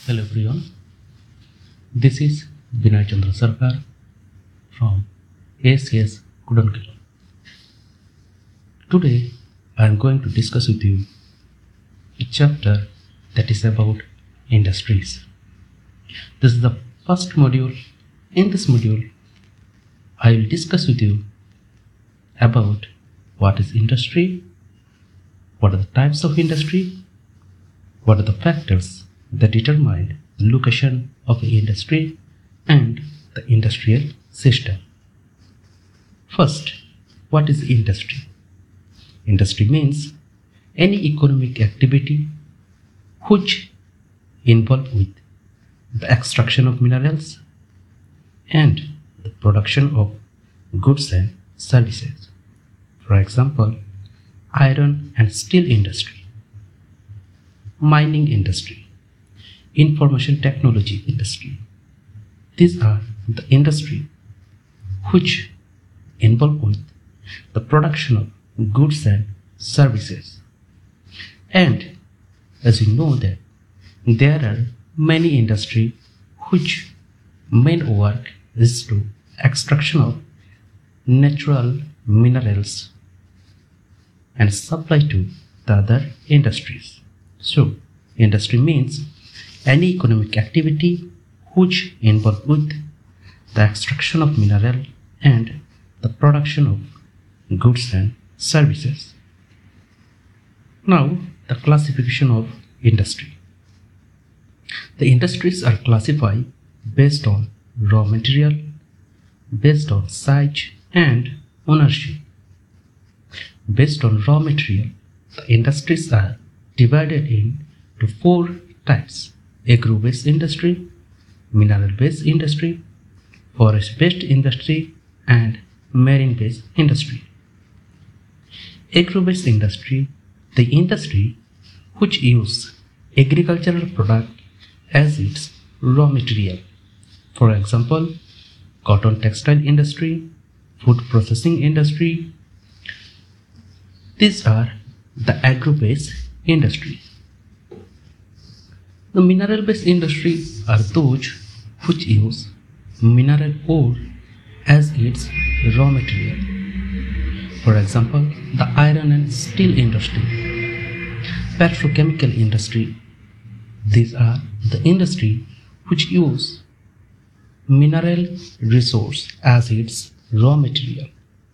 Hello everyone, this is Vinay Chandra Sarkar from ACS Kudankulam. Today I am going to discuss with you a chapter that is about industries. This is the first module. In this module, I will discuss with you about what is industry, what are the types of industry, what are the factors that determine the location of the industry and the industrial system. First, what is industry? Industry means any economic activity which involves with the extraction of minerals and the production of goods and services. For example, iron and steel industry, mining industry, information technology industry. These are the industry which involve with the production of goods and services. And as you know that there are many industry which main work is to extraction of natural minerals and supply to the other industries. So industry means any economic activity which involve with the extraction of mineral and the production of goods and services. Now, the classification of industry. The industries are classified based on raw material, based on size and ownership. Based on raw material, the industries are divided into four types: agro-based industry, mineral-based industry, forest-based industry, and marine-based industry. Agro-based industry, the industry which use agricultural product as its raw material. For example, cotton textile industry, food processing industry. These are the agro-based industries. The mineral-based industry are those which use mineral ore as its raw material. For example, the iron and steel industry, petrochemical industry. These are the industry which use mineral resource as its raw material.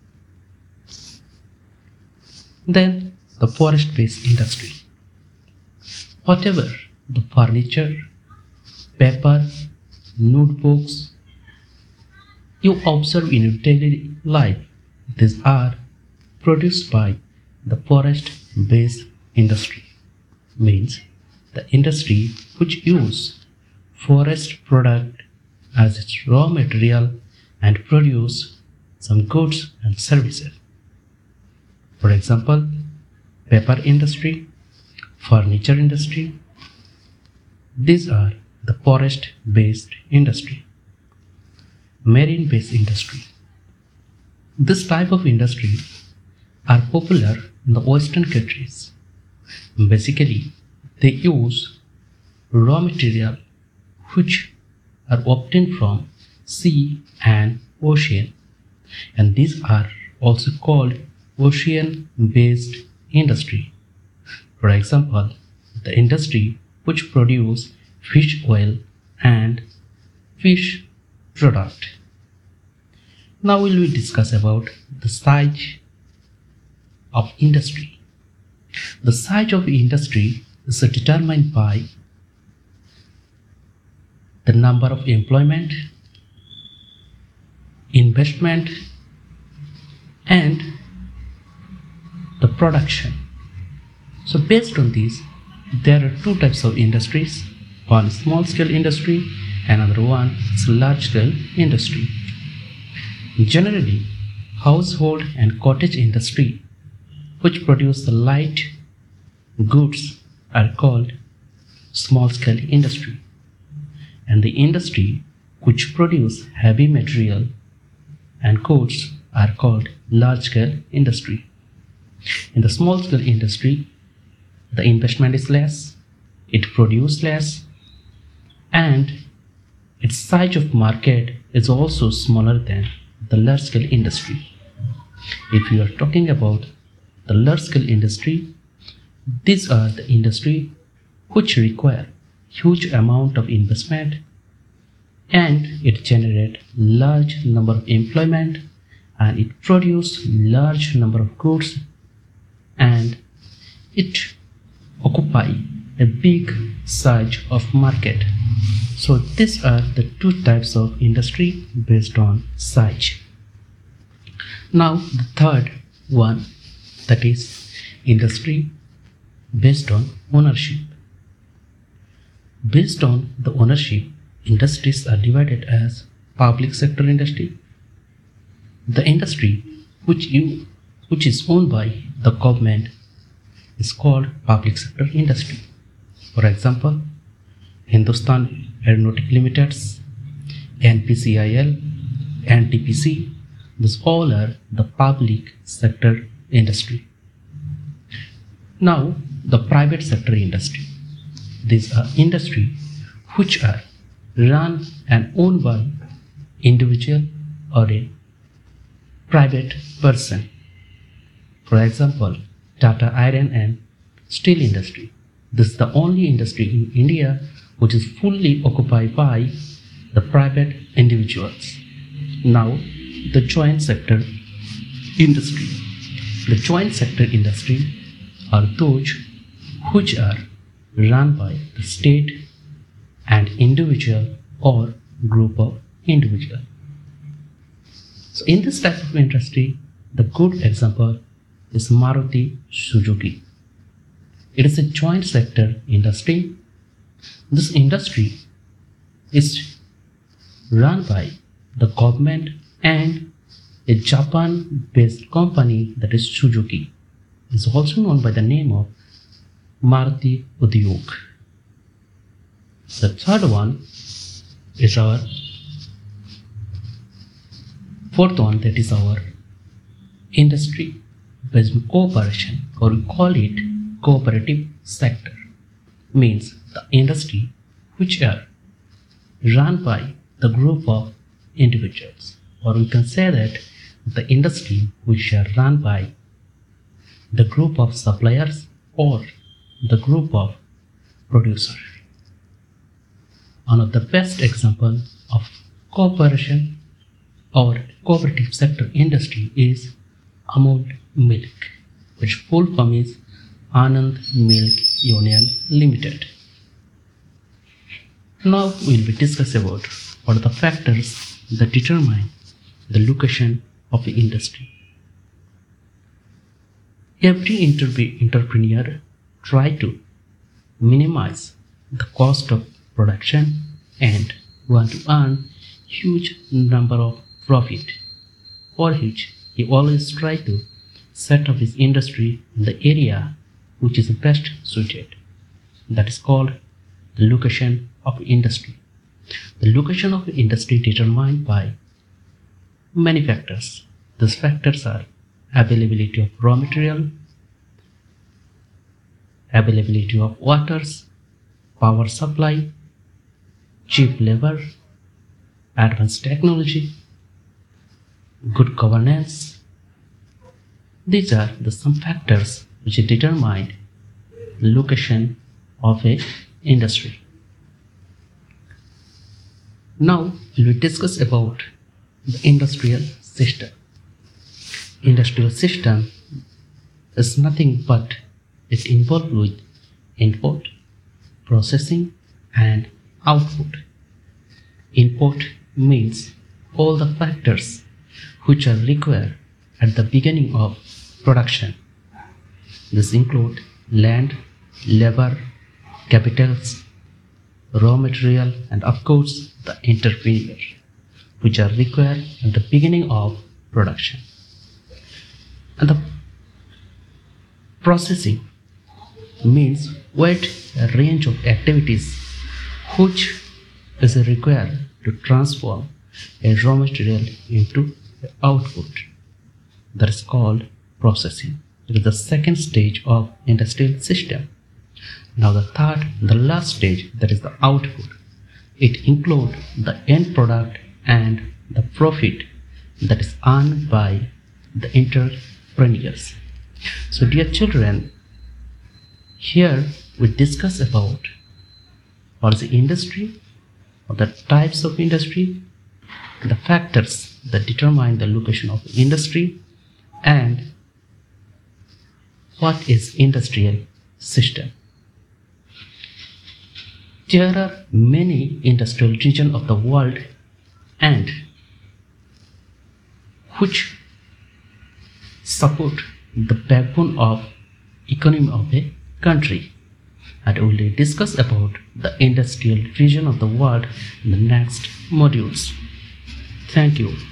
Then the forest-based industry. Whatever the furniture, paper, notebooks you observe in your daily life, these are produced by the forest-based industry. Means the industry which use forest product as its raw material and produce some goods and services. For example, paper industry, furniture industry. These are the forest-based industry. Marine-based industry. This type of industry are popular in the Western countries. Basically, they use raw material which are obtained from sea and ocean, and these are also called ocean-based industry. For example, the industry which produce fish oil and fish product. Now we will discuss about the size of industry. The size of industry is determined by the number of employment, investment, and the production. So based on this, there are two types of industries. One is small scale industry, another one is large scale industry. Generally, household and cottage industry which produce the light goods are called small scale industry, and the industry which produce heavy material and goods are called large scale industry. In the small scale industry, the investment is less, it produces less, and its size of market is also smaller than the large scale industry. If you are talking about the large scale industry, these are the industry which require huge amount of investment, and it generate large number of employment, and it produce large number of goods, and it occupy a big size of market. So these are the two types of industry based on size. Now the third one, that is industry based on ownership. Based on the ownership, industries are divided as public sector industry, the industry which is owned by the government is called public sector industry. For example, Hindustan Aeronautic Limited's, NPCIL, NTPC, these all are the public sector industry. Now, the private sector industry. These are industry which are run and owned by individual or a private person. For example, Tata Iron and Steel Industry. This is the only industry in India which is fully occupied by the private individuals. Now, the joint sector industry. The joint sector industry are those which are run by the state and individual or group of individual. So in this type of industry, the good example is Maruti Suzuki. It is a joint sector industry. This industry is run by the government and a Japan-based company, that is Suzuki. It is also known by the name of Maruti Udyog. The third one is our fourth one, that is our industry based on cooperation, or we call it cooperative sector. Means the industry which are run by the group of individuals, or we can say that the industry which are run by the group of suppliers or the group of producers. One of the best example of cooperation or cooperative sector industry is Amul Milk, which full form is Anand Milk Union Limited. Now we will be discussing about what are the factors that determine the location of the industry. Every entrepreneur try to minimize the cost of production and want to earn huge number of profit, for which he always try to set up his industry in the area which is best suited. That is called the location of industry. The location of industry determined by many factors. These factors are availability of raw material, availability of waters, power supply, cheap labor, advanced technology, good governance. These are the some factors which determine the location of a industry. Now we will discuss about the industrial system. Industrial system is nothing but it involved with input, processing and output. Input means all the factors which are required at the beginning of production. This include land, labor, capitals, raw material, and of course the entrepreneur, which are required at the beginning of production. And the processing means wide range of activities which is required to transform a raw material into output. That is called processing. It is the second stage of industrial system. Now the third, the last stage, that is the output. It includes the end product and the profit that is earned by the entrepreneurs. So dear children, here we discuss about what is the industry, or the types of industry, the factors that determine the location of the industry, and what is industrial system. There are many industrial regions of the world and which support the backbone of economy of a country, and we will discuss about the industrial region of the world in the next modules. Thank you.